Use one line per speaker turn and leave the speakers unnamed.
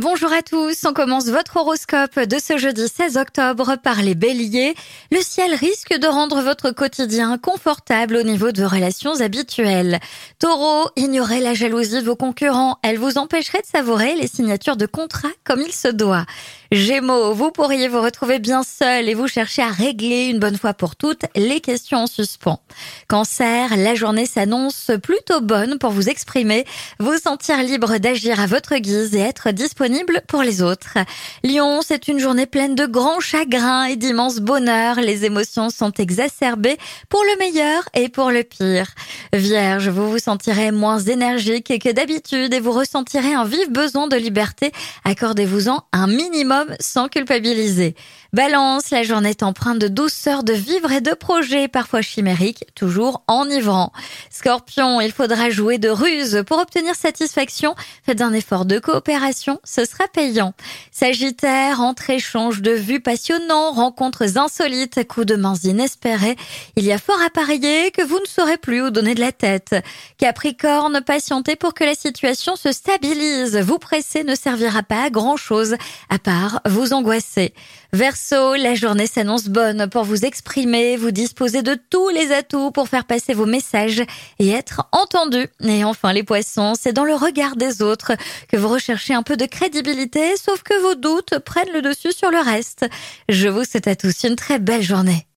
Bonjour à tous, on commence votre horoscope de ce jeudi 16 octobre par les béliers. Le ciel risque de rendre votre quotidien confortable au niveau de vos relations habituelles. Taureau, ignorez la jalousie de vos concurrents, elle vous empêcherait de savourer les signatures de contrats comme il se doit. Gémeaux, vous pourriez vous retrouver bien seul et vous chercher à régler une bonne fois pour toutes les questions en suspens. Cancer, la journée s'annonce plutôt bonne pour vous exprimer, vous sentir libre d'agir à votre guise et être disponible pour les autres. Lion, c'est une journée pleine de grands chagrins et d'immenses bonheurs. Les émotions sont exacerbées pour le meilleur et pour le pire. Vierge, vous vous sentirez moins énergique que d'habitude et vous ressentirez un vif besoin de liberté. Accordez-vous-en un minimum sans culpabiliser. Balance, la journée est empreinte de douceur, de vivre et de projets, parfois chimériques, toujours enivrants. Scorpion, il faudra jouer de ruse pour obtenir satisfaction. Faites un effort de coopération, ce sera payant. Sagittaire, entre échanges de vues passionnants, rencontres insolites, coups de mains inespérés, il y a fort à parier que vous ne saurez plus où donner de la tête. Capricorne, patientez pour que la situation se stabilise. Vous presser ne servira pas à grand-chose, à part vous angoisser. Verseau, la journée s'annonce bonne pour vous exprimer, vous disposez de tous les atouts pour faire passer vos messages et être entendu. Et enfin les poissons, c'est dans le regard des autres que vous recherchez un peu de crédibilité, sauf que vos doutes prennent le dessus sur le reste. Je vous souhaite à tous une très belle journée.